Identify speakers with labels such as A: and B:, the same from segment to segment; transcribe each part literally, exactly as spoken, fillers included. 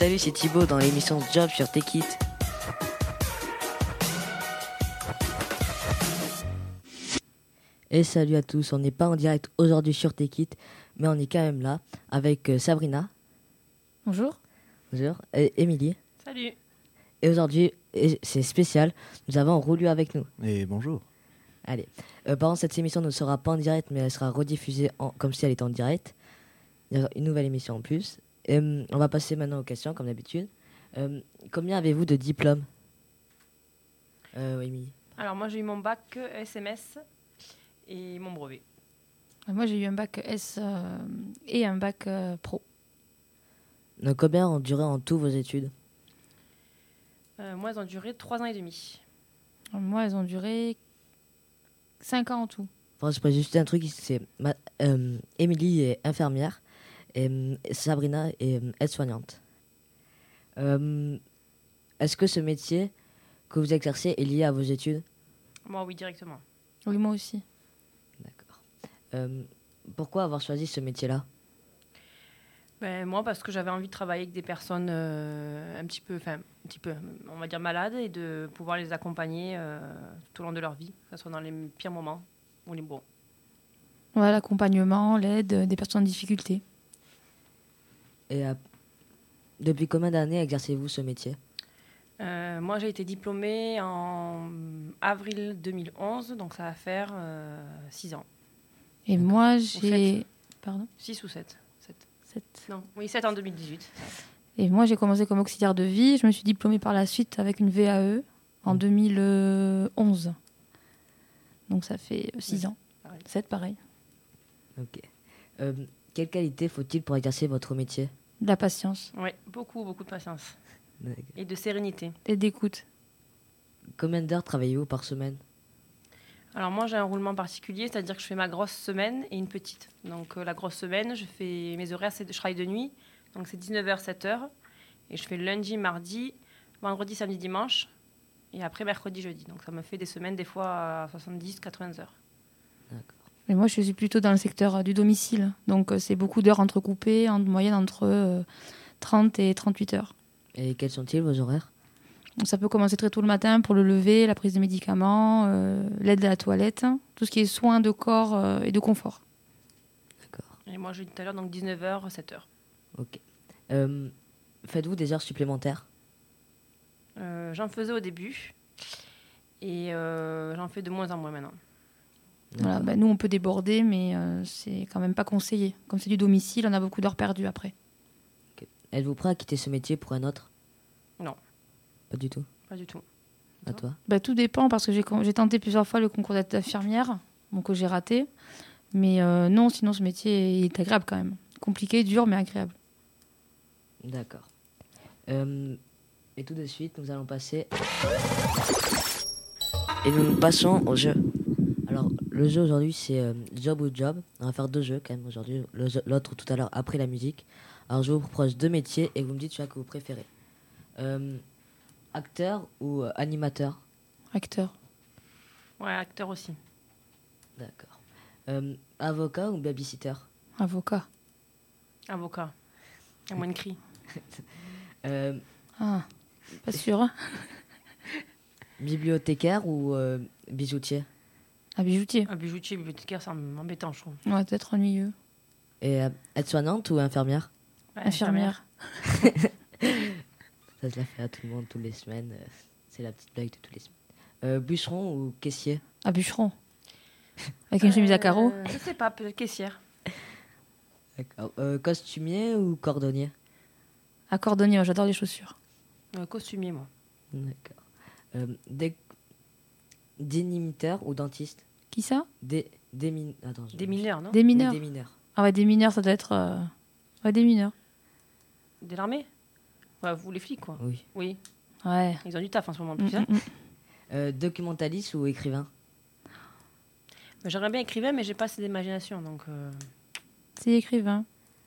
A: Salut, c'est Thibaut dans l'émission Job sur Techit. Et salut à tous, on n'est pas en direct aujourd'hui sur Techit, mais on est quand même là avec euh, Sabrina.
B: Bonjour.
A: Bonjour. Et Émilie.
C: Salut.
A: Et aujourd'hui, et c'est spécial, nous avons Roulu avec nous.
D: Et bonjour.
A: Allez, euh, par contre, cette émission ne sera pas en direct, mais elle sera rediffusée en, comme si elle était en direct. Il y aura une nouvelle émission en plus. Et, euh, on va passer maintenant aux questions, comme d'habitude. Euh, combien avez-vous de diplômes, euh, Émilie?
C: Alors moi j'ai eu mon bac S M S et mon brevet.
B: Moi, j'ai eu un bac S euh, et un bac euh, pro.
A: Donc, combien ont duré en tout vos études?
C: Euh, moi elles ont duré trois ans et demi.
B: Moi, elles ont duré cinq ans en tout.
A: Enfin, je précise un truc, c'est ma- euh, Émilie est infirmière et euh, Sabrina est euh, aide-soignante. Euh, Est-ce que ce métier que vous exercez est lié à vos études?
C: Moi oui directement.
B: Oui, moi aussi.
A: D'accord. Euh, pourquoi avoir choisi ce métier-là?
C: Ben, moi parce que j'avais envie de travailler avec des personnes euh, un petit peu, enfin un petit peu, on va dire malades et de pouvoir les accompagner euh, tout au long de leur vie, que ce soit dans les pires moments ou les bons.
B: Ouais, l'accompagnement, l'aide euh, des personnes en difficulté.
A: Et euh, depuis combien d'années exercez-vous ce métier?
C: Euh, moi j'ai été diplômée en avril deux mille onze, donc ça va faire euh, six ans.
B: Et
A: D'accord.
B: moi,
C: sept.
B: j'ai... Pardon
C: six ou sept. sept.
B: Sept.
C: Non, oui sept en deux mille dix-huit.
B: Et moi, j'ai commencé comme auxiliaire de vie. Je me suis diplômée par la suite avec une V A E en
A: Mmh.
B: deux mille onze. Donc ça fait six
C: Ouais,
B: ans.
C: pareil.
B: sept, pareil.
A: Ok. Euh, quelle qualité faut-il pour exercer votre métier?
B: De la patience
C: Oui, beaucoup, beaucoup de patience
A: D'accord.
C: et de sérénité.
B: et d'écoute.
A: Combien d'heures travaillez-vous par semaine?
C: Alors moi j'ai un roulement particulier, c'est-à-dire que je fais ma grosse semaine et une petite. Donc euh, la grosse semaine, je fais mes horaires, c'est, je travaille de nuit, donc c'est dix-neuf heures, sept heures. Et je fais lundi, mardi, vendredi, samedi, dimanche. Et après mercredi, jeudi. Donc ça me fait des semaines des fois à soixante-dix, quatre-vingts heures.
A: D'accord.
B: Mais moi, je suis plutôt dans le secteur euh, du domicile. Donc, euh, c'est beaucoup d'heures entrecoupées, en moyenne entre euh, trente et trente-huit heures.
A: Et quels sont-ils vos horaires?
B: Donc, ça peut commencer très tôt le matin pour le lever, la prise de médicaments, euh, l'aide à la toilette, hein, tout ce qui est soins de corps euh, et de confort.
A: D'accord.
C: Et moi j'ai dit tout à l'heure, donc dix-neuf heures, sept heures.
A: Ok. Euh, faites-vous des heures supplémentaires?
C: Euh, j'en faisais au début. Et euh, j'en fais de moins en moins maintenant.
B: Voilà,
A: D'accord.
B: ben, nous, on peut déborder, mais euh, c'est quand même pas conseillé. Comme c'est du domicile, on a beaucoup d'heures perdues après.
A: Êtes-vous prêt à quitter ce métier pour un autre?
C: Non.
A: Pas du tout.
C: Pas du tout.
A: À toi?
B: Ben, tout dépend, parce que j'ai, j'ai tenté plusieurs fois le concours d'être infirmière, donc que j'ai raté. Mais euh, non, sinon, ce métier est agréable quand même. Compliqué, dur, mais agréable.
A: D'accord. Euh, et tout de suite, nous allons passer... Et nous nous passons au jeu. Alors, le jeu aujourd'hui, c'est euh, Job ou Job. On va faire deux jeux quand même aujourd'hui. Le jeu- L'autre tout à l'heure après la musique. Alors, je vous propose deux métiers et vous me dites celui que vous préférez. Euh, acteur ou euh, animateur?
B: Acteur.
C: Ouais, acteur aussi.
A: D'accord. Euh, avocat ou babysitter?
B: Avocat.
C: Avocat. Il y a moins de cris.
A: Euh,
B: Ah, pas sûr. Hein.
A: bibliothécaire ou euh, bijoutier?
B: Un bijoutier.
C: Un bijoutier, bibliothécaire, c'est embêtant, je trouve.
B: Ouais, peut-être ennuyeux.
A: Et euh, aide-soignante ou infirmière?
C: Ouais,
B: Infirmière.
A: Ça se la fait à tout le monde toutes les semaines. euh, C'est la petite blague de toutes les semaines. Euh, bûcheron ou caissier?
B: Un bûcheron. Avec une chemise à carreaux.
C: Euh, Je sais pas, peut-être caissière.
A: D'accord. Euh, costumier ou cordonnier?
B: À cordonnier, moi, j'adore les chaussures.
C: Euh, costumier, moi.
A: D'accord. Euh, dé- dénimiteur ou dentiste?
B: Qui ça?
A: Dé, démin... Attends, je-
C: Des mineurs, non?
B: Des
A: Oui,
B: mineurs.
A: des mineurs.
B: Ah ouais, des mineurs, ça doit être... euh, Ouais, des mineurs.
C: De l'armée? Ouais, vous les flics, quoi.
A: Oui.
C: Oui,
B: Ouais.
C: ils ont du taf en ce moment, en
B: Mm,
C: plus. Hein.
B: mm, mm.
A: Euh, documentaliste ou écrivain?
C: Mais j'aimerais bien écrivain, mais j'ai pas assez d'imagination, donc... euh,
B: C'est écrivain.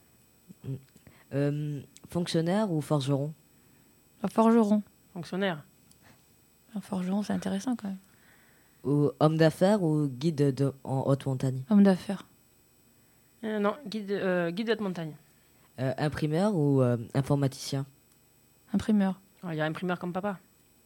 A: Euh, fonctionnaire ou forgeron?
B: Un forgeron.
C: fonctionnaire.
B: Un forgeron, c'est intéressant quand même.
A: Ou homme d'affaires ou guide de, en haute montagne?
B: Homme d'affaires.
C: Euh, non, guide, euh, guide de haute montagne.
A: Euh, imprimeur ou euh, informaticien?
B: Imprimeur.
C: On va dire imprimeur comme papa.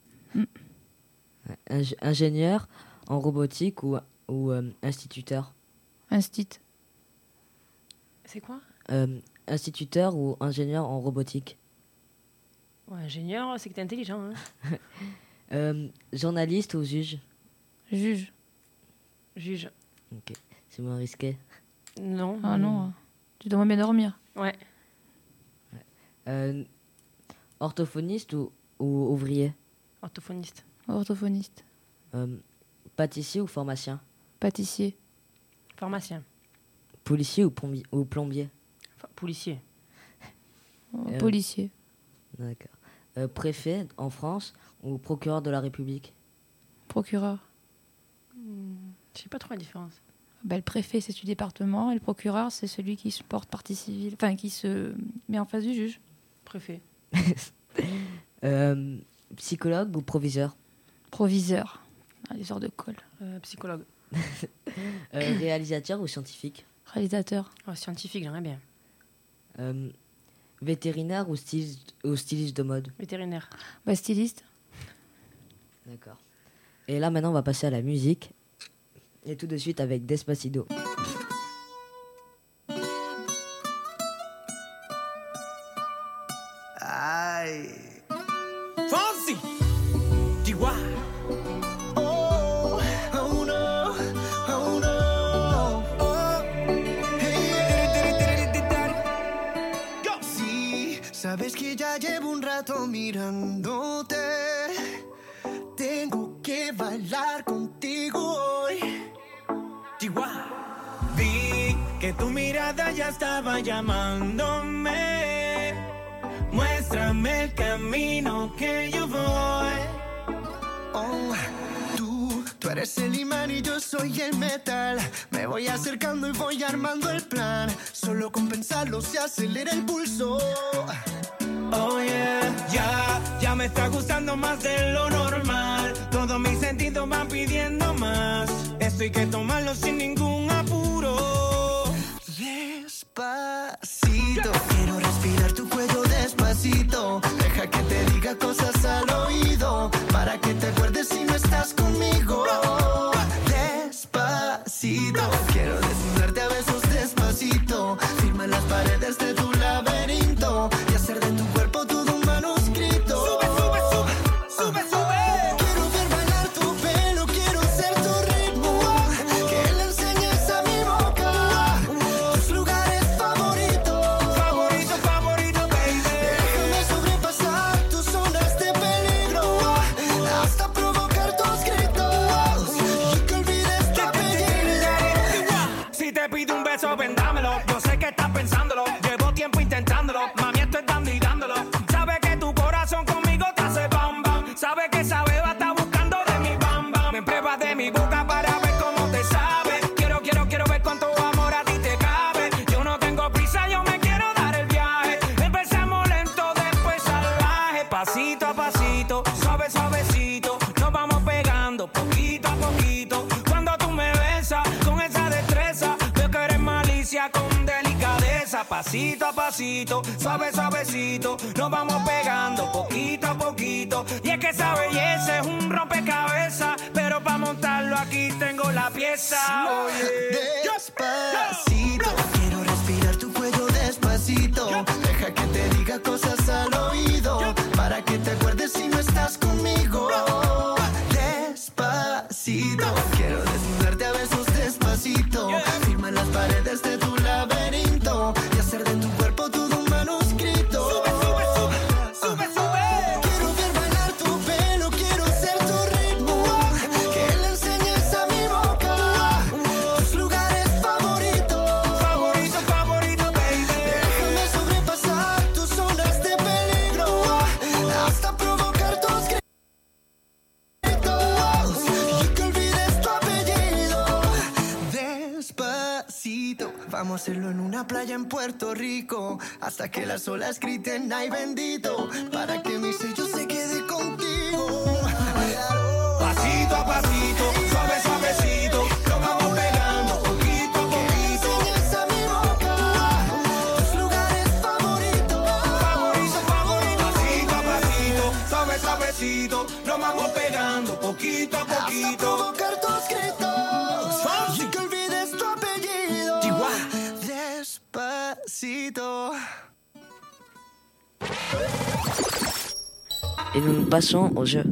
A: Ing- ingénieur en robotique ou, ou euh, instituteur.
B: Instit.
C: C'est quoi?
A: Euh, instituteur ou ingénieur en robotique.
C: Ouais, ingénieur, c'est que t'es intelligent. Hein.
A: Euh, journaliste ou juge.
B: Juge.
C: Juge.
A: Ok, c'est moins risqué.
C: Non.
B: Ah non, hein. Tu dois bien dormir.
C: Ouais.
A: Euh, orthophoniste ou, ou ouvrier.
C: Orthophoniste.
B: Orthophoniste.
A: Euh, pâtissier ou pharmacien.
B: Pâtissier.
C: Pharmacien.
A: Policier ou, plombi- ou plombier.
C: Enfin, policier.
A: Euh,
B: Policier.
A: D'accord. Euh, préfet en France ou procureur de la République.
B: Procureur.
C: Je sais pas trop la différence.
B: Bah, le préfet, c'est du département, et le procureur, c'est celui qui se porte partie civile, enfin, qui se met en face du juge.
C: Préfet.
A: Euh, psychologue ou proviseur.
B: Proviseur. Ah, les heures de colle.
C: Euh, psychologue.
A: Euh, réalisateur ou scientifique.
B: Réalisateur.
C: Oh, scientifique, j'aimerais bien.
A: Euh, vétérinaire ou styliste, ou styliste de mode.
C: Vétérinaire.
B: Bah, styliste.
A: D'accord. Et là maintenant on va passer à la musique. Et tout de suite avec Despacito.
D: Ay. Fonsi. Chihuahua. Oh, oh no, oh no. Oh. Hey. Go. Sí, sabes que ya llevo un rato mirándote. Tengo que bailar contigo hoy. Chihuahua. Vi que tu mirada ya estaba llamándome. Muéstrame el camino que yo voy. Oh, tú, tú eres el imán y yo soy el metal. Me voy acercando y voy armando el plan. Solo con pensarlo se acelera el pulso. Oh yeah, ya, ya me está gustando más de lo normal. Todos mis sentidos van pidiendo más. Esto hay que tomarlo sin ningún apuro. Despacito, quiero respirar tu cuello despacito. Deja que te diga cosas al oído, para que te acuerdes si no estás conmigo. Despacito, quiero desnudarte a besos despacito. Firma en las paredes de tu laberinto y hacer de tu cuerpo todo un manuscrito. Sube, sube, sube, sube, sube. Quiero ver bailar tu pelo, quiero ser tu ritmo. Que le enseñes a mi boca tus lugares favoritos. Favorito, favorito, baby. Déjame sobrepasar tus zonas de peligro hasta provocar tus gritos y que olvides tu apellido. Si te pido un beso, ven dámelo. Yo sé que estás pensándolo. Llevo tiempo intentándolo. Mami, estoy dando y dándolo. Sabe que tu corazón conmigo te hace bam bam. Sabe que esa beba está buscando de mi bam bam. Me pruebas de mi boca para ver cómo te sabe. Quiero, quiero, quiero ver cuánto amor a ti te cabe. Yo no tengo prisa, yo me quiero dar el viaje. Empezamos lento, después salvaje. Pasito a pasito, suave, suavecito. Nos vamos pegando poquito a poquito. Cuando tú me besas con esa destreza, veo que eres malicia con delicadeza. Pasito a pasito, suave, suavecito. Nos vamos pegando poquito a poquito. Y es que esa belleza es un rompecabezas, pero para montarlo aquí tengo la pieza. Oye, despacito, quiero respirar tu cuello despacito. Deja que te diga cosas al oído, para que te acuerdes si no estás conmigo. Despacito, quiero desnudarte a besos despacito. Firma en las paredes de tu laberinto y hacer de tu cuerpo todo un manuscrito. Sube, sube, sube, sube, sube. Quiero ver bailar tu pelo, quiero ser tu ritmo. Que le enseñes a mi boca tus lugares favoritos. Favorito, favorito, baby. Déjame sobrepasar tus zonas de peligro hasta provocar tus gritos y que olvides tu apellido. Despacito, vamos a hacerlo en una playa en Puerto Rico, hasta que las olas griten ay bendito, para que mi sello se quede contigo. Pasito a pasito, suave, suavecito, lo vamos pegando poquito a poquito. Enseñas a mi boca tus lugares favoritos. Favorito, favorito. Pasito a pasito. vamos pegando poquito a poquito. Hasta provocar tus gritos y que olvides tu apellido. Chihuahua. Despacito.
A: Et nous passons au jeu.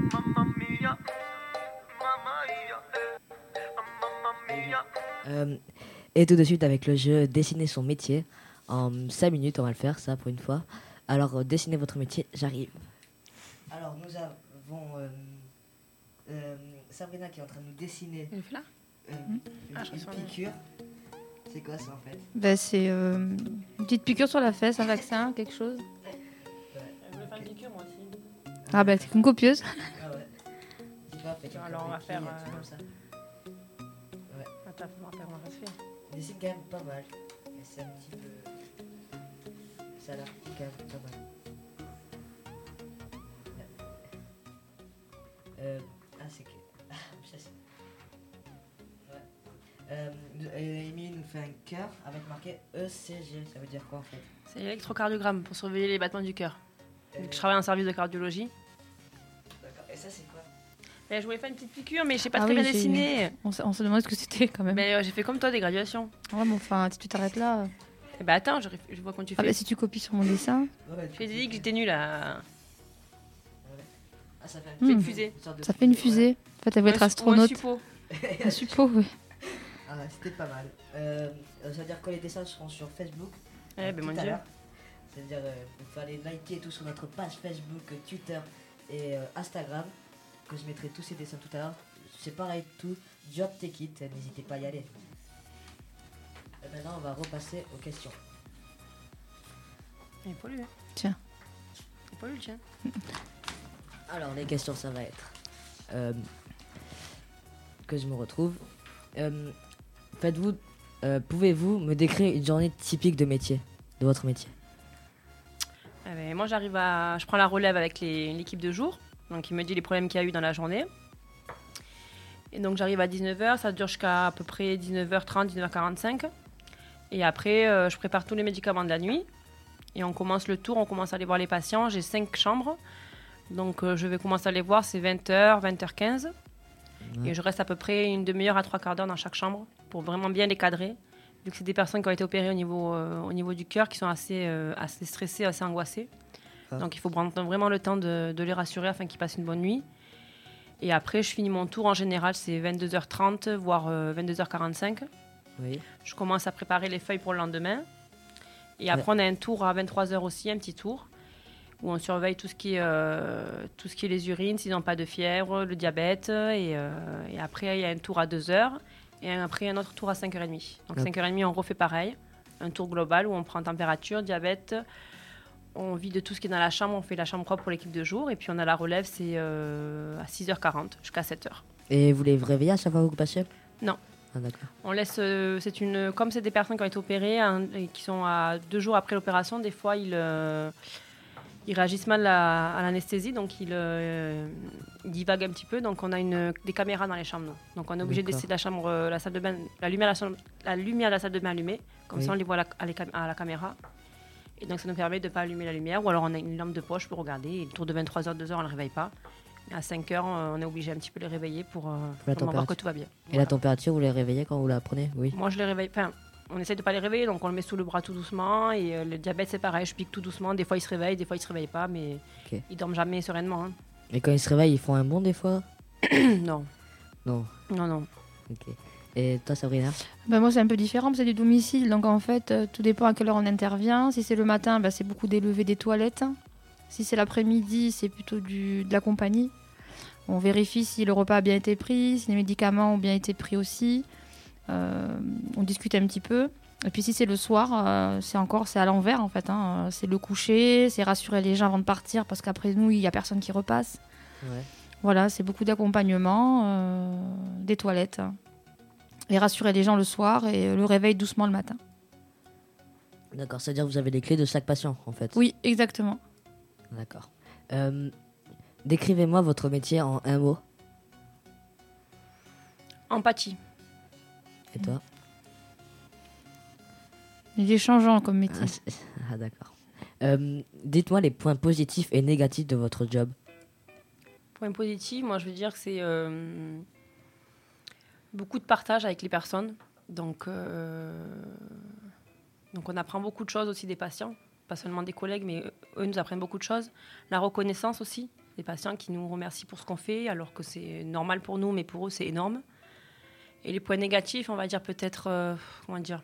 A: Euh, et tout de suite avec le jeu Dessiner son métier. En cinq minutes, on va le faire, ça, pour une fois. Alors, euh, dessinez votre métier, j'arrive. Alors, nous avons euh, euh, Sabrina qui est en train de nous dessiner
C: Il est là
A: euh,
B: Mmh.
A: une,
C: Ah, je
A: une
C: reçois
A: piqûre. C'est quoi ça, en fait?
B: Ben, c'est euh, une petite piqûre sur la fesse, un vaccin, quelque chose.
C: Je voulais faire une piqûre, moi aussi.
B: Ah ben, c'est une copieuse.
A: Ah ouais. C'est pas fait
C: Alors, on va
A: avec
C: faire,
A: qui, un truc
C: euh,
A: comme ça.
C: Attends, faut voir comment ça se fait.
A: Il dessine quand même pas mal. Mais c'est un petit peu... Ça a l'air quand même pas mal. Euh, ah, c'est que... Ah, ça, c'est... Ouais. Euh, euh, Émilie nous fait un cœur avec marqué E C G. Ça veut dire quoi, en fait?
C: C'est l'électrocardiogramme pour surveiller les battements du cœur.
A: Euh,
C: Donc, je travaille en service de cardiologie.
A: D'accord. Et ça, c'est quoi?
C: Mais je voulais faire une petite piqûre, mais je sais pas
B: Ah
C: très
B: oui,
C: bien
B: j'ai-
C: dessiner.
B: On, se- on se demande ce que c'était quand même.
C: Mais euh, j'ai fait comme toi, des graduations.
B: Ouais, mais enfin, si tu t'arrêtes là. euh.
C: Eh ben attends, je, réf- je vois quand tu
B: Ah
C: fais.
B: ben, si tu copies sur mon dessin,
A: Ouais,
C: Je t'ai dit que j'étais nulle à.
A: Ah, ça fait,
B: Hmm.
C: Fais une fusée.
A: sorte de
B: ça fait une
A: ouais.
B: fusée. En fait, elle veut être
C: Ou un
B: astronaute.
C: suppôt.
B: Un suppôt, oui.
A: Ah, c'était pas mal. Euh, ça veut dire que les dessins seront sur Facebook.
C: Eh
A: euh,
C: ben
A: tout
C: mon
A: à
C: dieu.
A: l'heure. C'est-à-dire, euh, vous pouvez aller liker tout sur notre page Facebook, euh, Twitter et euh, Instagram. Que je mettrai tous ces dessins tout à l'heure. C'est pareil, tout. Job Take It, euh, n'hésitez pas à y aller. Et maintenant, on va repasser aux questions.
C: Il est pas lui. hein.
B: Tiens.
C: Il est pas lui, tiens.
A: Alors, les questions, ça va être. euh, que je me retrouve. Euh, Faites-vous. euh, Pouvez-vous me décrire une journée typique de métier, de votre métier?
C: Eh ben, moi, j'arrive à. Je prends la relève avec les- l'équipe de jour. Donc, il me dit les problèmes qu'il y a eu dans la journée. Et donc, j'arrive à dix-neuf heures. Ça dure jusqu'à à peu près dix-neuf heures trente, dix-neuf heures quarante-cinq. Et après, euh, je prépare tous les médicaments de la nuit. Et on commence le tour. On commence à aller voir les patients. J'ai cinq chambres. Donc, euh, je vais commencer à les voir. C'est vingt heures, vingt heures quinze.
A: Ouais.
C: Et je reste à peu près une demi-heure à trois quarts d'heure dans chaque chambre pour vraiment bien les cadrer. Vu que c'est des personnes qui ont été opérées au niveau, euh, au niveau du cœur, qui sont assez, euh, assez stressées, assez angoissées.
A: Ah.
C: Donc il faut prendre vraiment le temps de, de les rassurer afin qu'ils passent une bonne nuit. Et après, je finis mon tour. En général, c'est vingt-deux heures trente, voire euh, vingt-deux heures quarante-cinq.
A: Oui.
C: Je commence à préparer les feuilles pour le lendemain. Et après, on a un tour à vingt-trois heures aussi, un petit tour, où on surveille tout ce qui est, euh, tout ce qui est les urines, s'ils n'ont pas de fièvre, le diabète. Et, euh, et après, il y a un tour à deux heures. Et après, un autre tour à cinq heures trente. Donc,
A: Ah.
C: cinq heures trente, on refait pareil. Un tour global où on prend température, diabète. On vide tout ce qui est dans la chambre. On fait la chambre propre pour l'équipe de jour. Et puis, on a la relève, c'est euh, à six heures quarante jusqu'à sept heures.
A: Et vous les réveillez à chaque fois que vous passez?
C: Non.
A: Ah, d'accord.
C: On laisse, euh, c'est une, comme c'est des personnes qui ont été opérées hein, et qui sont à deux jours après l'opération, des fois ils, euh, ils réagissent mal à, à l'anesthésie, donc ils, euh, ils divaguent un petit peu. Donc on a une, des caméras dans les chambres, nous. Donc on est obligé de
A: D'accord.
C: laisser la chambre, euh, la salle de bain, la lumière, la, chambre- la lumière de la salle de bain allumée, comme
A: Oui.
C: ça on les voit à la, à les cam- à la caméra. Et donc ça nous permet de ne pas allumer la lumière, ou alors on a une lampe de poche pour regarder. Et le tour de vingt-trois heures, deux heures, on ne le réveille pas. Et à cinq heures, on est obligé un petit peu de les réveiller pour, euh,
A: la
C: vraiment voir que
A: température.
C: tout va bien.
A: Et la température, vous les réveillez quand vous la prenez? Oui.
C: Moi, je les réveille. Enfin, on essaie de pas les réveiller, donc on le met sous le bras tout doucement. Et euh, le diabète, c'est pareil, je pique tout doucement. Des fois, ils se réveillent, des fois, ils se réveillent pas, mais
A: Ok.
C: ils dorment jamais sereinement.
A: Et quand ils se réveillent, ils font un bond des fois?
C: hein. non,
A: Non.
C: non, non.
A: Ok. Et toi, Sabrina?
B: Ben moi, c'est un peu différent, c'est du domicile. Donc, en fait, euh, tout dépend à quelle heure on intervient. Si c'est le matin, ben, c'est beaucoup d'élever des toilettes. Si c'est l'après-midi, c'est plutôt du, de la compagnie. On vérifie si le repas a bien été pris, si les médicaments ont bien été pris aussi. Euh, on discute un petit peu. Et puis, si c'est le soir, euh, c'est encore c'est à l'envers, en fait. hein. C'est le coucher, c'est rassurer les gens avant de partir, parce qu'après nous, il n'y a personne qui repasse.
A: Ouais.
B: Voilà, c'est beaucoup d'accompagnement, euh, des toilettes. Et rassurer les gens le soir et le réveil doucement le matin.
A: D'accord, c'est-à-dire que vous avez les clés de chaque patient, en fait?
B: Oui, exactement.
A: D'accord. Euh, décrivez-moi votre métier en un mot.
C: Empathie.
A: Et toi?
B: Il est changeant comme métier.
A: Ah, c'est- ah, d'accord. Euh, dites-moi les points positifs et négatifs de votre job.
C: Point positif, moi je veux dire que c'est euh, beaucoup de partage avec les personnes. Donc, euh, donc on apprend beaucoup de choses aussi des patients, pas seulement des collègues, mais eux nous apprennent beaucoup de choses. La reconnaissance aussi, des patients qui nous remercient pour ce qu'on fait, alors que c'est normal pour nous, mais pour eux c'est énorme. Et les points négatifs, on va dire peut-être, euh, comment dire,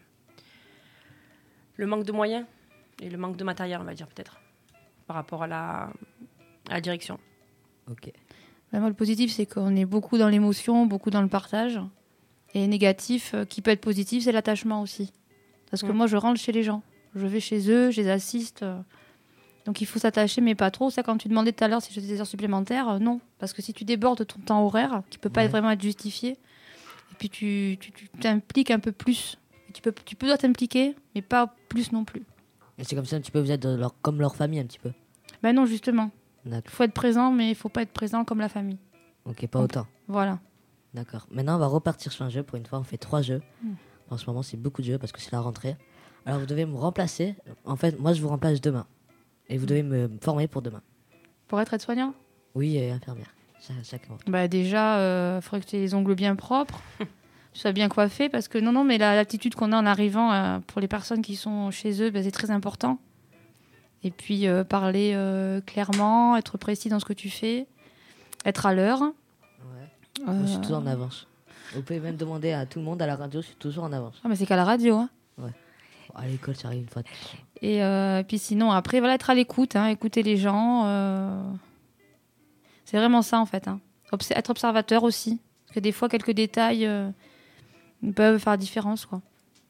C: le manque de moyens et le manque de matériel, on va dire peut-être, par rapport à la, à la direction.
A: Ok.
B: Ben moi, le positif, c'est qu'on est beaucoup dans l'émotion, beaucoup dans le partage. Et négatif, euh, qui peut être positif, c'est l'attachement aussi. Parce que
C: Mm.
B: moi, je rentre chez les gens. Je vais chez eux, je les assiste. euh. Donc, il faut s'attacher, mais pas trop. Ça, quand tu demandais tout à l'heure si je faisais des heures supplémentaires, euh, non. Parce que si tu débordes ton temps horaire, qui peut pas
A: Ouais.
B: être vraiment être justifié, et puis tu, tu, tu t'impliques un peu plus. Et tu peux, tu peux dois t'impliquer, mais pas plus non plus.
A: Et c'est comme ça un petit peu, vous êtes de leur, comme leur famille un petit peu.
B: Ben non, justement. Il
A: D'accord.
B: faut être présent, mais il faut pas être présent comme la famille.
A: Ok, pas
B: Ok.
A: autant.
B: Voilà.
A: D'accord. Maintenant, on va repartir sur un jeu. Pour une fois, on fait trois jeux.
B: Mm.
A: En ce moment, c'est beaucoup de jeux parce que c'est la rentrée. Alors, vous devez me remplacer. En fait, moi, je vous remplace demain. Et vous devez me former pour demain.
B: Pour être aide-soignant,
A: Oui, et infirmière. Cha- Chacun.
B: bah déjà, il euh, faudrait que tu aies les ongles bien propres, que tu sois bien coiffé, parce que non, non, mais la- l'attitude qu'on a en arrivant, euh, pour les personnes qui sont chez eux, bah, c'est très important. Et puis, euh, parler euh, clairement, être précis dans ce que tu fais, être à l'heure.
A: Ouais. Moi, je suis
B: Euh,
A: toujours en avance. Vous pouvez même demander à tout le monde à la radio, je suis toujours en avance.
B: Ah, mais c'est qu'à la radio, hein.
A: Bon, à l'école, ça arrive une fois.
B: Et euh, puis sinon, après, voilà, être à l'écoute, hein, écouter les gens. euh, C'est vraiment ça, en fait. Hein. Obs- être observateur aussi. Parce que des fois, quelques détails euh, peuvent faire la différence, quoi.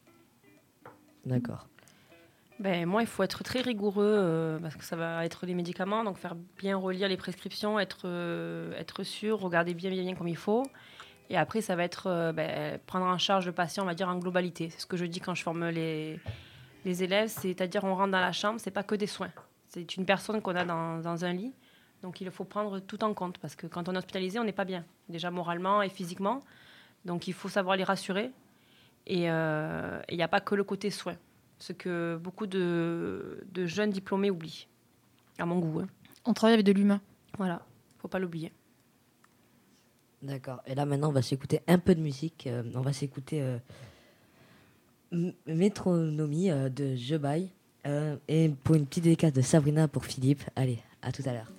A: D'accord.
C: Ben, moi, il faut être très rigoureux euh, parce que ça va être les médicaments, donc faire bien relire les prescriptions, être, euh, être sûr, regarder bien, bien, bien comme il faut. Et après, ça va être euh, ben, prendre en charge le patient, on va dire, en globalité. C'est ce que je dis quand je forme les, les élèves, c'est-à-dire on rentre dans la chambre, c'est pas que des soins. C'est une personne qu'on a dans, dans un lit, donc il faut prendre tout en compte parce que quand on est hospitalisé, on n'est pas bien, déjà moralement et physiquement. Donc il faut savoir les rassurer. Et il euh, n'y a pas que le côté soin. Ce que beaucoup de, de jeunes diplômés oublient, à mon goût. Hein.
B: On travaille avec de l'humain.
C: Voilà, faut pas l'oublier.
A: D'accord. Et là, maintenant, on va s'écouter un peu de musique. Euh, on va s'écouter euh, M- Métronomie euh, de Je Baille. Euh, et pour une petite dédicace de Sabrina pour Philippe. Allez, à tout à l'heure.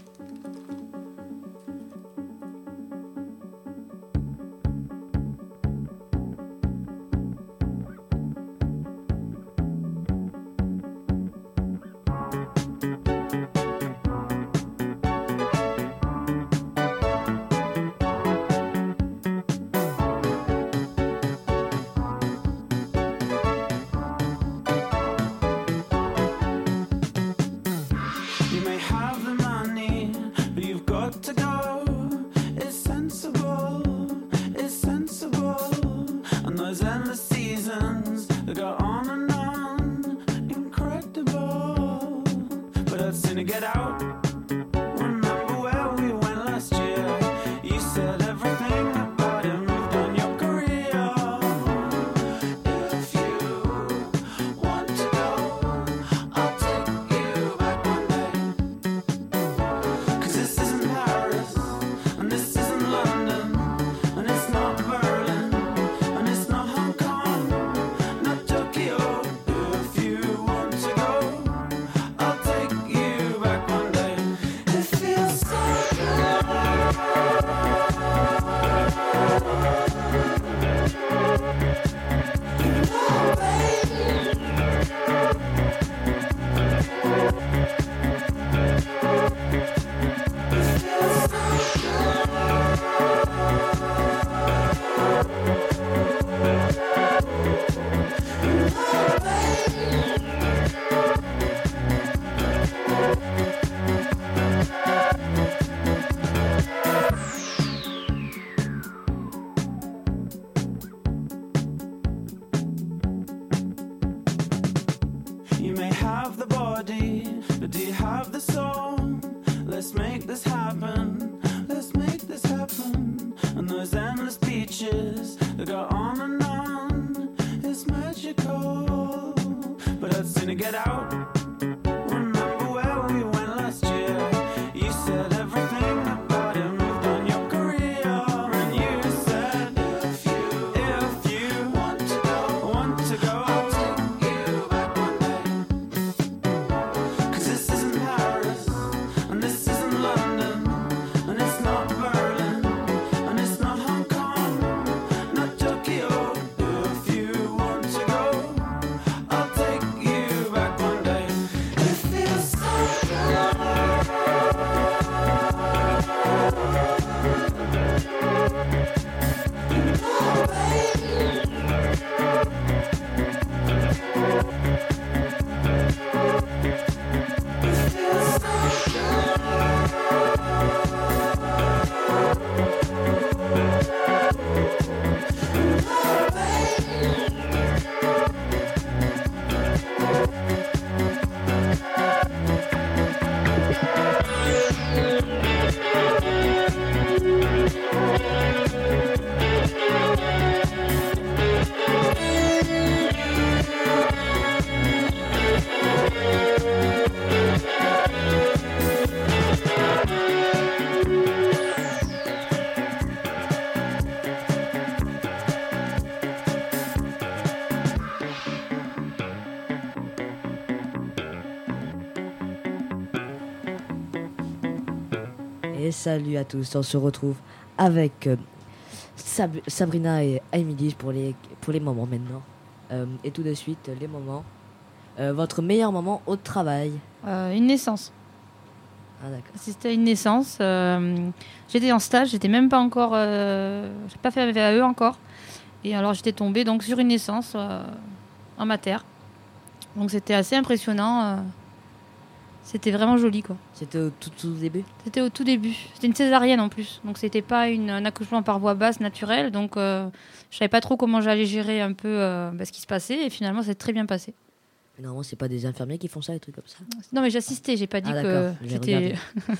E: You may have the money, but you've got to go. It's sensible, it's sensible. And those endless seasons that go on and on, incredible. But I'd sooner get out. Remember where we went last year? You said everything about it moved on your career. If you want to go, I'll take you back one day. 'Cause this isn't Paris, and this isn't London, and it's not Berlin, and it's not Hong Kong, not Tokyo. If you want to go, I'll take you back one day. It feels so You may have the body, but do you have the soul? Let's make this happen. Let's make this happen. And those endless beaches that go on and on, it's magical. But I'd sooner get out. Remember where we went last year? You said everything about
A: Et salut à tous, on se retrouve avec euh, Sab- Sabrina et Émilie pour les, pour les moments maintenant. Euh, et tout de suite, les moments. Euh, votre meilleur moment au travail.
B: Euh, une naissance.
A: Ah d'accord.
B: C'était une naissance. euh, j'étais en stage, j'étais même pas encore. Euh, j'ai pas fait la V A E encore. Et alors j'étais tombée donc sur une naissance euh, en mater. Donc c'était assez impressionnant. euh, c'était vraiment joli quoi.
A: C'était au tout, tout début.
B: C'était au tout début. C'était une césarienne en plus. Donc c'était pas une, un accouchement par voie basse naturel. Donc euh, je savais pas trop comment j'allais gérer un peu euh, bah, ce qui se passait. Et finalement, c'est très bien passé.
A: Mais normalement, c'est pas des infirmiers qui font ça, des trucs comme ça.
B: Non, mais j'assistais. J'ai pas dit
A: Ah
B: que
A: d'accord, j'ai
B: j'étais.
A: regardé.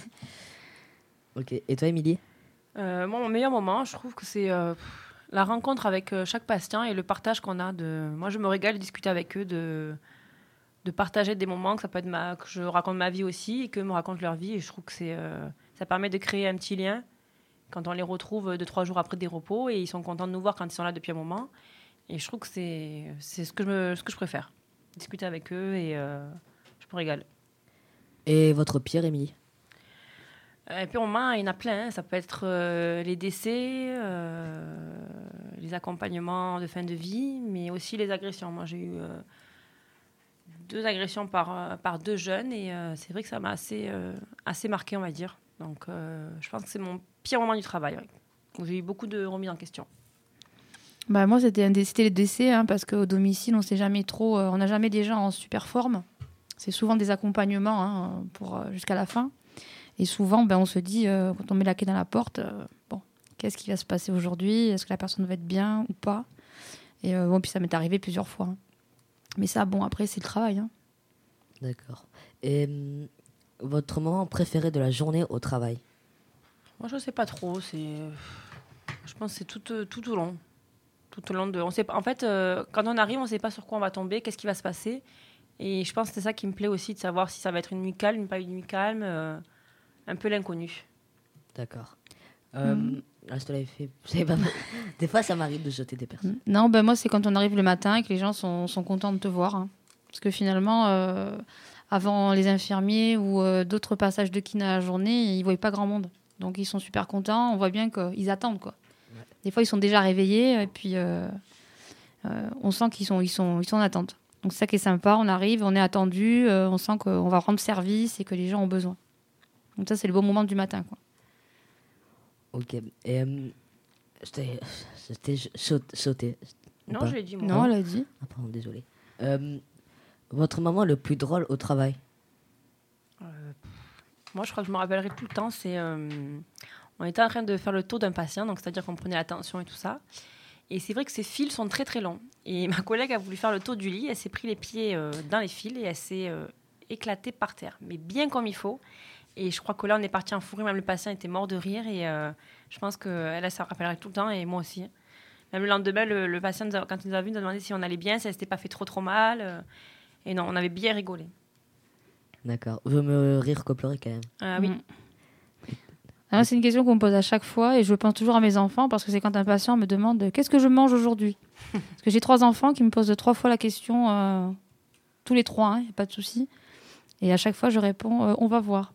A: Ok. Et toi, Émilie?
C: Euh, moi, mon meilleur moment, je trouve que c'est euh, la rencontre avec euh, chaque patient et le partage qu'on a. De... Moi, je me régale de discuter avec eux, de, de partager des moments, que, ça peut être ma... que je raconte ma vie aussi et qu'eux me racontent leur vie. Et je trouve que c'est, euh, ça permet de créer un petit lien quand on les retrouve deux, trois jours après des repos et ils sont contents de nous voir quand ils sont là depuis un moment. Et je trouve que c'est, c'est ce, que je me... ce que je préfère. Discuter avec eux et euh, je me régale.
A: Et votre pire, Émilie?
C: Et puis, au moment, il y en a plein. hein. Ça peut être euh, les décès, euh, les accompagnements de fin de vie, mais aussi les agressions. Moi, j'ai eu euh, deux agressions par, euh, par deux jeunes et euh, c'est vrai que ça m'a assez, euh, assez marqué, on va dire. Donc, euh, je pense que c'est mon pire moment du travail, ouais, où j'ai eu beaucoup de remises en question.
B: Bah, moi, c'était, un dé- c'était les décès, hein, parce qu'au domicile, on sait jamais trop, euh, on n'a jamais des gens en super forme. C'est souvent des accompagnements hein, pour, euh, jusqu'à la fin. Et souvent, ben, on se dit, euh, quand on met la clé dans la porte, euh, bon, qu'est-ce qui va se passer aujourd'hui? Est-ce que la personne va être bien ou pas? Et euh, bon, puis ça m'est arrivé plusieurs fois. hein. Mais ça, bon, après, c'est le travail. hein.
A: D'accord. Et hum, votre moment préféré de la journée au travail?
C: Moi, je ne sais pas trop. C'est, euh, je pense que c'est tout, euh, tout au long. Tout au long de... On sait pas... En fait, euh, quand on arrive, on ne sait pas sur quoi on va tomber, qu'est-ce qui va se passer. Et je pense que c'est ça qui me plaît aussi, de savoir si ça va être une nuit calme, pas une nuit calme, euh, un peu l'inconnu.
A: D'accord. Euh,
B: Mhm.
A: Là, je te l'avais fait. Je savais pas. Des fois, ça m'arrive de jeter des personnes.
B: Non, ben moi, c'est quand on arrive le matin et que les gens sont, sont contents de te voir. hein. Parce que finalement, euh, avant les infirmiers ou euh, d'autres passages de kiné à la journée, ils ne voient pas grand monde. Donc, ils sont super contents. On voit bien qu'ils attendent, quoi.
A: Ouais.
B: Des fois, ils sont déjà réveillés et puis euh, euh, on sent qu'ils sont, ils sont, ils sont en attente. Donc, c'est ça qui est sympa. On arrive, on est attendu, euh, on sent qu'on va rendre service et que les gens ont besoin. Donc, ça, c'est le beau moment du matin, quoi.
A: Ok. Et hum, je t'ai je t'ai saut- sauté. ou
C: Non,
A: pas
C: je l'ai dit, moi.
B: Non, elle a dit.
A: Ah, pardon, désolé. Euh, votre moment le plus drôle au travail?
C: Euh, moi, je crois que je me rappellerai tout le temps. C'est, euh, on était en train de faire le tour d'un patient, donc c'est-à-dire qu'on prenait la tension et tout ça. Et c'est vrai que ces fils sont très très longs. Et ma collègue a voulu faire le tour du lit. Elle s'est pris les pieds euh, dans les fils et elle s'est euh, éclatée par terre, mais bien comme il faut. Et je crois que là, on est parti en fou rire. Même le patient était mort de rire. Et euh, je pense qu'elle, elle s'en rappellerait tout le temps. Et moi aussi. Même le lendemain, le, le patient, nous a- quand il nous a vus, nous a demandé si on allait bien, si elle s'était pas fait trop trop mal. euh, et non, on avait bien rigolé.
A: D'accord. Vaut mieux rire que pleurer quand même.
C: Ah oui.
B: Mm. Alors, c'est une question qu'on me pose à chaque fois et je pense toujours à mes enfants parce que c'est quand un patient me demande euh, qu'est-ce que je mange aujourd'hui. Parce que j'ai trois enfants qui me posent trois fois la question, euh, tous les trois, il n'y a pas de souci. Et à chaque fois, je réponds euh, on va voir.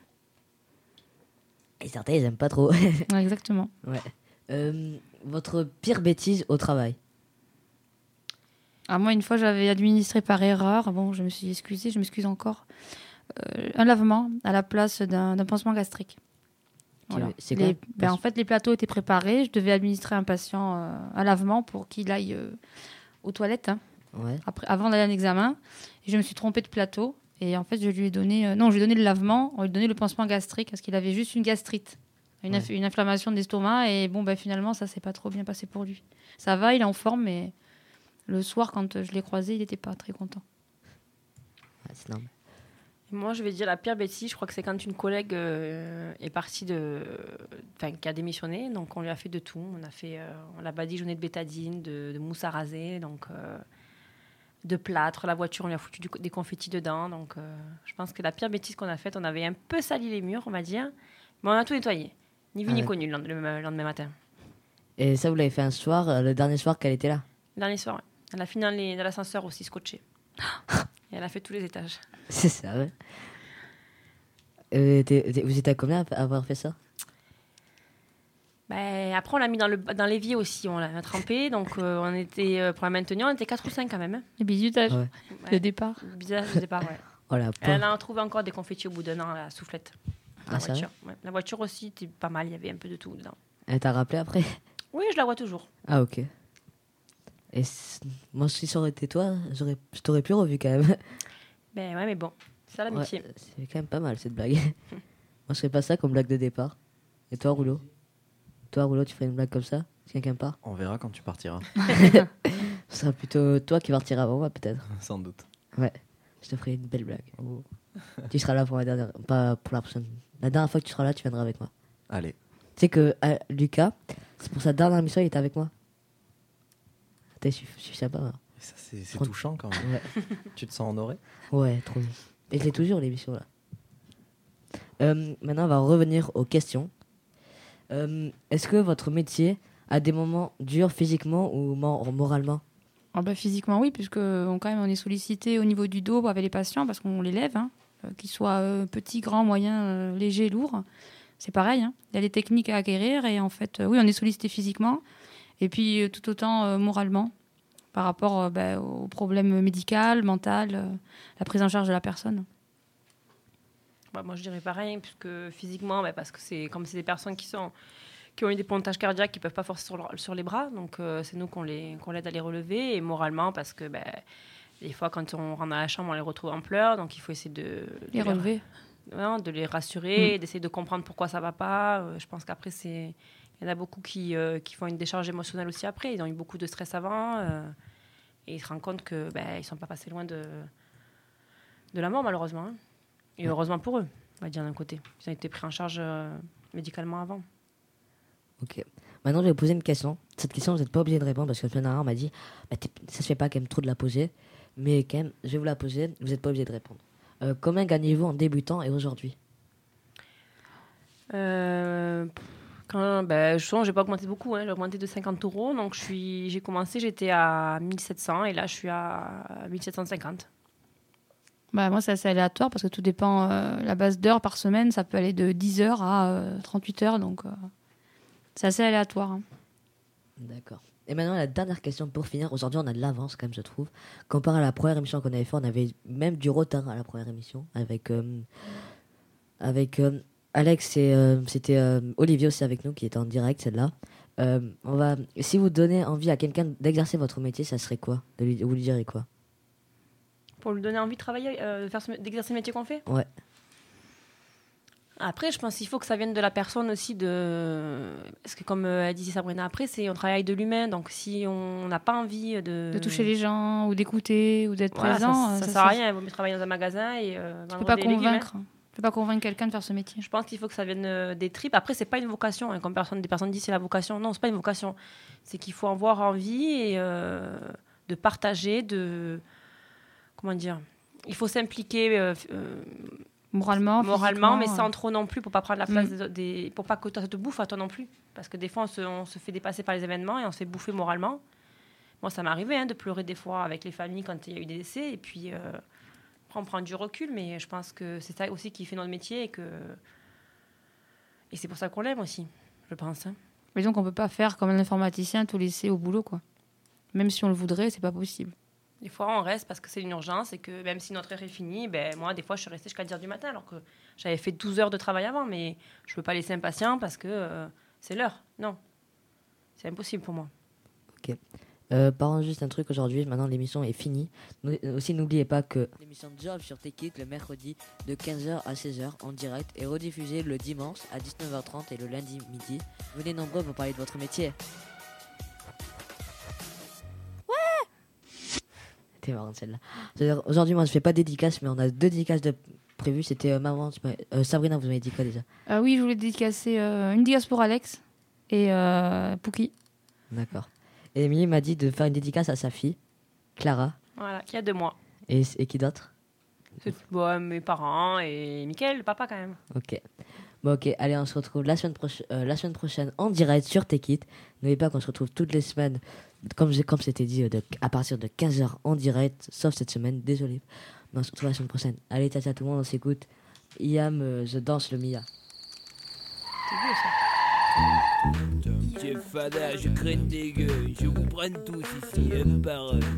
A: Et certains, ils aiment pas trop.
B: Ouais, exactement.
A: Ouais. Euh, votre pire bêtise au travail?
B: Alors moi, une fois, j'avais administré par erreur, bon, je me suis excusée, je m'excuse encore, euh, un lavement à la place d'un, d'un pansement gastrique. Voilà.
A: C'est quoi?
B: Les- ben, en fait, les plateaux étaient préparés, je devais administrer à un patient euh, un lavement pour qu'il aille euh, aux toilettes. hein.
A: Ouais.
B: Après, avant d'aller à un examen, et je me suis trompée de plateau. Et en fait, je lui ai donné, euh, non, je lui ai donné le lavement, on lui a donné le pansement gastrique parce qu'il avait juste une gastrite, une, inf-
A: Ouais.
B: une inflammation de l'estomac. Et bon, ben, finalement, ça s'est pas trop bien passé pour lui. Ça va, il est en forme, mais le soir, quand euh, je l'ai croisé, il n'était pas très content.
A: Ouais, c'est normal.
C: Et moi, je vais dire la pire bêtise, je crois que c'est quand une collègue euh, est partie de. Enfin, qui a démissionné. Donc, on lui a fait de tout. On a fait. Euh, on l'a badigeonné de bétadine, de, de mousse à raser, donc. Euh, de plâtre, la voiture, on lui a foutu du, des confettis dedans. Donc, euh, je pense que la pire bêtise qu'on a faite, on avait un peu sali les murs, on va dire. Mais on a tout nettoyé. Ni vu
A: Ah
C: ni
A: ouais.
C: connu le, lend- le lendemain matin.
A: Et ça, vous l'avez fait un soir, euh, le dernier soir qu'elle était là?
C: Le dernier soir, ouais. Elle a fini dans, les- dans l'ascenseur aussi, scotché. Et elle a fait tous les étages.
A: C'est ça, ouais. Euh, t'es- t'es- vous étiez à combien à avoir fait ça?
C: Ben, après, on l'a mis dans, le, dans l'évier aussi, on l'a trempé. Donc, euh, on était, euh, pour la maintenir, on était quatre ou cinq quand même. Hein.
B: Le bisutage,
A: Ouais.
B: le départ.
C: Bizarre, je sais pas, ouais.
A: Oh la
C: Elle
A: pauvre.
C: en a trouvé encore des confettis au bout d'un an, la soufflette.
A: Ah,
C: La
A: sérieux?
C: voiture. Ouais. La voiture aussi, était pas mal, il y avait un peu de tout dedans.
A: Elle t'a rappelé après?
C: Oui, je la vois toujours.
A: Ah, ok. Et c- moi, si ça aurait été toi, j'aurais, je t'aurais plus revu quand même.
C: Ben ouais, mais bon, c'est ça l'amitié.
A: Ouais, c'est quand même pas mal cette blague. Moi, je ferais pas ça comme blague de départ. Et toi, Rouleau? Toi, Rouleau, tu ferais une blague comme ça si quelqu'un part?
F: On verra quand tu partiras,
A: Ce sera plutôt toi qui partiras avant moi, peut-être.
F: sans doute.
A: Ouais, je te ferai une belle blague. Oh. Tu seras là pour la dernière, pas pour la prochaine. La dernière fois que tu seras là, tu viendras avec moi.
F: Allez.
A: Tu sais que euh, Lucas, c'est pour sa dernière mission, il était avec moi. T'es, je suis je suis sympa. Hein.
F: Et ça, c'est, c'est
A: Trop-
F: touchant quand même.
A: Ouais.
F: Tu te sens honoré?
A: Ouais, trop bien. Et je l'ai toujours, l'émission là. Euh, maintenant, on va revenir aux questions. Euh, est-ce que votre métier a des moments durs physiquement ou mor- moralement?
B: Ah bah, physiquement, oui, puisque on, quand même, on est sollicité au niveau du dos avec les patients parce qu'on les lève, hein, euh, qu'ils soient euh, petits, grands, moyens, euh, légers, lourds. C'est pareil, hein. Il y a des techniques à acquérir et en fait, euh, oui, on est sollicité physiquement et puis euh, tout autant euh, moralement par rapport euh, bah, aux problèmes médicaux, mental, euh, la prise en charge de la personne.
C: Bah, moi, je dirais pareil, puisque physiquement, bah, parce que c'est comme c'est des personnes qui, sont, qui ont eu des pontages cardiaques qui ne peuvent pas forcer sur, leur- sur les bras. Donc, euh, c'est nous qu'on, les, qu'on l'aide à les relever. Et moralement, parce que bah, des fois, quand on rentre dans la chambre, on les retrouve en pleurs. Donc, il faut essayer de, de
B: Les relever.
C: ouais, de les rassurer,
B: Mm.
C: d'essayer de comprendre pourquoi ça ne va pas. Euh, je pense qu'après, c'est... il y en a beaucoup qui, euh, qui font une décharge émotionnelle aussi après. Ils ont eu beaucoup de stress avant. euh, et ils se rendent compte qu'ils bah, ne sont pas passés loin de, de la mort, malheureusement. Hein. Et heureusement pour eux, on va dire d'un côté. Ils ont été pris en charge euh, médicalement avant.
A: Ok. Maintenant, je vais vous poser une question. Cette question, vous n'êtes pas obligé de répondre parce que la semaine dernière, on m'a dit bah, t'es- ça se fait pas quand même trop de la poser. Mais quand même, je vais vous la poser. Vous n'êtes pas obligé de répondre. Euh, combien gagnez-vous en débutant et aujourd'hui?
C: Euh, quand, ben, je n'ai pas augmenté beaucoup. Hein. J'ai augmenté de cinquante euros. Donc, je suis, j'ai commencé, j'étais à mille sept cents et là, je suis à mille sept cent cinquante.
B: Bah, moi, c'est assez aléatoire parce que tout dépend. Euh, la base d'heures par semaine, ça peut aller de dix heures à euh, trente-huit heures. Donc, euh, c'est assez aléatoire. Hein.
A: D'accord. Et maintenant, la dernière question pour finir. Aujourd'hui, on a de l'avance, quand même, je trouve. Comparé à la première émission qu'on avait fait, on avait même du retard à la première émission. Avec, euh, avec euh, Alex et euh, c'était euh, Olivier aussi avec nous qui était en direct, celle-là. Euh, on va, si vous donnez envie à quelqu'un d'exercer votre métier, ça serait quoi? De lui, vous lui direz quoi?
C: Pour lui donner envie de travailler, euh, de faire ce- d'exercer le métier qu'on fait.
A: Ouais.
C: Après, je pense qu'il faut que ça vienne de la personne aussi. De... Parce que comme euh, a dit Sabrina après, c'est, on travaille avec de l'humain. Donc si on n'a pas envie de...
B: De toucher les gens ou d'écouter ou d'être
C: Voilà,
B: présent.
C: ça,
B: euh,
C: ça,
B: ça,
C: sert à
B: ça-
C: rien. Il vaut mieux travailler dans un magasin et euh,
B: Tu
C: vendre
B: peux pas
C: des légumes, hein.
B: convaincre. Tu peux pas convaincre quelqu'un de faire ce métier.
C: Je pense qu'il faut que ça vienne euh, des tripes. Après, c'est pas une vocation. Hein, comme personne, des personnes disent c'est la vocation. Non, c'est pas une vocation. C'est qu'il faut avoir envie et, euh, de partager, de... Comment dire? Il faut s'impliquer euh, euh,
B: Moralement,
C: moralement, mais
B: physiquement,
C: sans trop non plus pour pas prendre la place
B: Mm.
C: des, des- pour pas que ça te bouffe à toi non plus. Parce que des fois, on se, on se fait dépasser par les événements et on se fait bouffer moralement. Moi, ça m'est arrivé hein, de pleurer des fois avec les familles quand il y a eu des décès. Et puis, euh, après, on prend du recul, mais je pense que c'est ça aussi qui fait notre métier et que et c'est pour ça qu'on l'aime aussi, je pense. Hein.
B: Mais donc, on peut pas faire comme un informaticien, tout laisser au boulot, quoi. Même si on le voudrait, c'est pas possible.
C: Des fois, on reste parce que c'est une urgence et que même si notre heure est finie, ben, moi, des fois, je suis restée jusqu'à dix heures du matin alors que j'avais fait douze heures de travail avant, mais je ne peux pas laisser un patient parce que euh, c'est l'heure. Non, c'est impossible pour moi.
A: Euh, parlons juste un truc aujourd'hui, maintenant l'émission est finie. Nous- euh, aussi, n'oubliez pas que l'émission Job sur Tekit le mercredi de quinze heures à seize heures en direct est rediffusée le dimanche à dix-neuf heures trente et le lundi midi. Venez nombreux pour parler de votre métier. Ouais. T'es marrante celle-là. C'est-à-dire, aujourd'hui, moi je fais pas de dédicace, mais on a deux dédicaces de prévues. C'était euh, maman, tu m'as- euh, Sabrina, vous m'avez dit quoi déjà?
B: Euh, oui, je voulais dédicacer euh, une dédicace pour Alex et euh, Pouki.
A: D'accord. Et Émilie m'a dit de faire une dédicace à sa fille, Clara,
C: Voilà, il y a deux mois.
A: et, et qui d'autre?
C: C'est bon, mes parents et Mickaël, le papa quand même.
A: Ok. Bon, ok, allez, on se retrouve la semaine, proche- euh, la semaine prochaine en direct sur Tekit. N'oubliez pas qu'on se retrouve toutes les semaines, comme, j'ai- comme c'était dit, euh, de- à partir de quinze heures en direct, sauf cette semaine, désolé. Mais on se retrouve la semaine prochaine. Allez, ciao, ciao tout le monde, on s'écoute. Iam, euh, je danse le Mia.
C: C'est beau ça.
G: Chef Fada, je craigne des gueux, je vous prenne tous ici, un par un.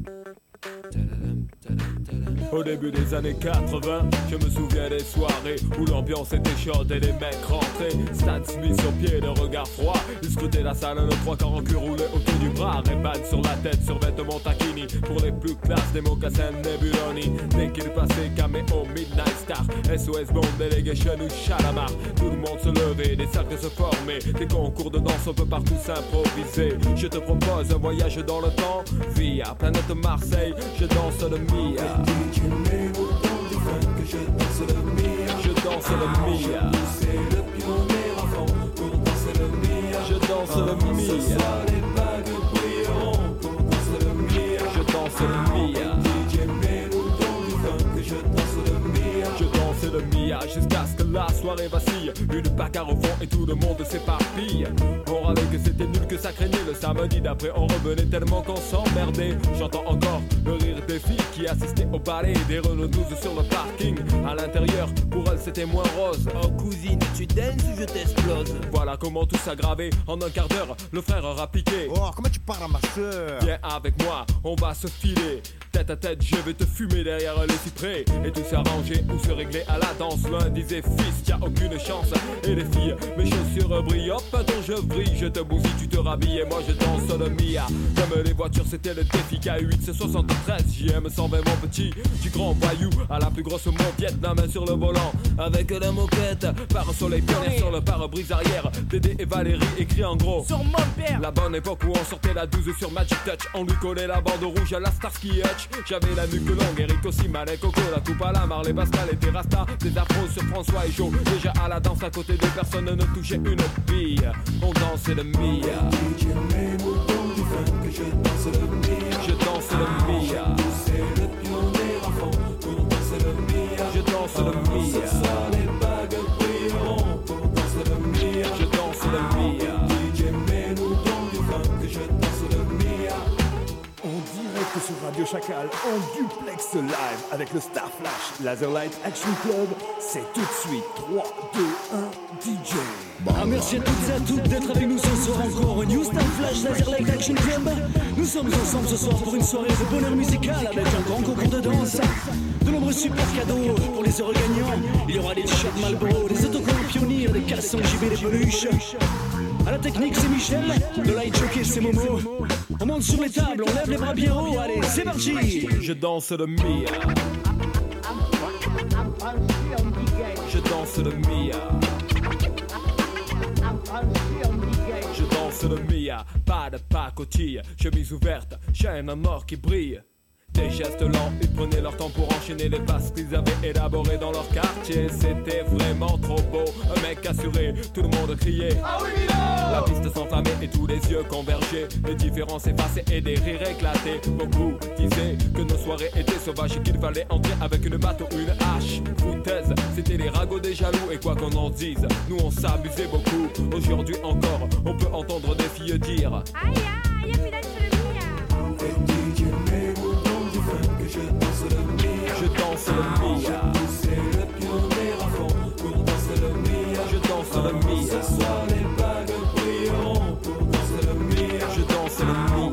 H: Au début des années quatre-vingts, je me souviens des soirées où l'ambiance était chaude et les mecs rentraient. Stan Smith sur pied, le regard froid. Ils scrutaient la salle, nos trois quarts en cul roulés autour du bras. Ray-Ban sur la tête, sur vêtements taquini. Pour les plus classes, des mocassins Nebuloni. Dès qu'il passait, caméo, Midnight Star, S O S Bond, Delegation ou Chalamar. Tout le monde se levait, des cercles se formaient. Des concours de danse, on peut partout s'improviser. Je te propose un voyage dans le temps via planète Marseille, je danse le Mia. Je danse le Mia. Je danse le Mia. C'est le pionnier avant pour danser le Mia. Je danse le Mia. Ce soir les bagues brilleront pour danser le Mia. Je danse le Mia. D J mets-nous dans du funk, je danse le Mia. Je danse le Mia jusqu'à ce que la soirée vacille. Une bagarre au fond et tout le monde s'éparpille. On râlait que c'était nul, que ça craignait. Le samedi d'après on revenait tellement qu'on s'emmerdait. J'entends encore le rire des filles qui assistaient au ballet des Renault douze sur le parking. À l'intérieur, pour elles c'était moins rose.
G: Oh cousine, tu danses ou je t'explose?
H: Voilà comment tout s'aggravait. En un quart d'heure, le frère aura piqué.
I: Oh, comment tu parles à ma soeur?
H: Viens avec moi, on va se filer. Tête à tête, je vais te fumer derrière les cyprès. Et tout s'arranger ou se régler à la danse. L'un disait fils, y'a aucune chance. Et les filles, mes chaussures brillent. Hop, attends, je brille, je te bousille, tu te rhabilles. Et moi je danse le Mia. Comme les voitures, c'était le défi. K huit, c'est soixante-treize, J M cent vingt, mon petit. Du grand voyou à la plus grosse moquette. La main sur le volant, avec la moquette. Par soleil pionnière sur le pare-brise arrière. Dédé et Valérie écrit en gros
G: sur mon père.
H: La bonne époque où on sortait la douze sur Magic Touch. On lui collait la bande rouge à la Starsky Hutch. J'avais la nuque longue, Eric aussi, Malek, Coco, la coupe à la Marley, Pascal et Terrasta. Des afros sur François et Joe. Déjà à la danse à côté de personne ne touchait une bille. On dansait le Mia. Je danse le Mia. Je danse le Mia. C'est le pionnier à fond pour danser le Mia. Je danse le Mia. Ce soir les bagues brilleront pour danser le Mia. Je danse le Mia. D J mets-nous dans du funk, je danse le Mia.
J: En direct sur Radio Chacal, en duplex live avec le Star Flash Laserlight Action Club, c'est tout de suite trois, deux, un, D J.
K: Ah, merci à toutes et à toutes d'être avec nous ce soir encore au New Star Flash Laserlight Action Club. Nous sommes ensemble ce soir pour une soirée de bonheur musical avec un grand concours de danse, de nombreux super cadeaux pour les heureux gagnants. Il y aura des t-shirts Marlboro, des autocollants Pionnier, des caleçons J B, des peluches. À la technique c'est Michel, de light jockey c'est Momo. On monte sur les tables, on lève les bras bien haut, allez c'est parti.
H: Je danse le Mia. Je danse le Mia. Je danse le Mia, pas de pacotille, chemise ouverte, chaîne en or qui brille. Des gestes lents, ils prenaient leur temps pour enchaîner les passes qu'ils avaient élaborées dans leur quartier. C'était vraiment trop beau, un mec assuré, tout le monde criait ah oui Milo. La piste s'enflammait et tous les yeux convergeaient. Les différences s'effaçaient et des rires éclataient. Beaucoup disaient que nos soirées étaient sauvages et qu'il fallait entrer avec une batte ou une hache. Foutaise, c'était les ragots des jaloux et quoi qu'on en dise, nous on s'amusait beaucoup. Aujourd'hui encore, on peut entendre des filles dire aïe aïe, y'a plus d'être le Mia. Je danse le Mia. Je danse le Mia. C'est le pionnier à fond pour danser le Mia. Je danse le Mia. Ce soir les bagues brilleront pour danser le Mia. Je danse le Mia.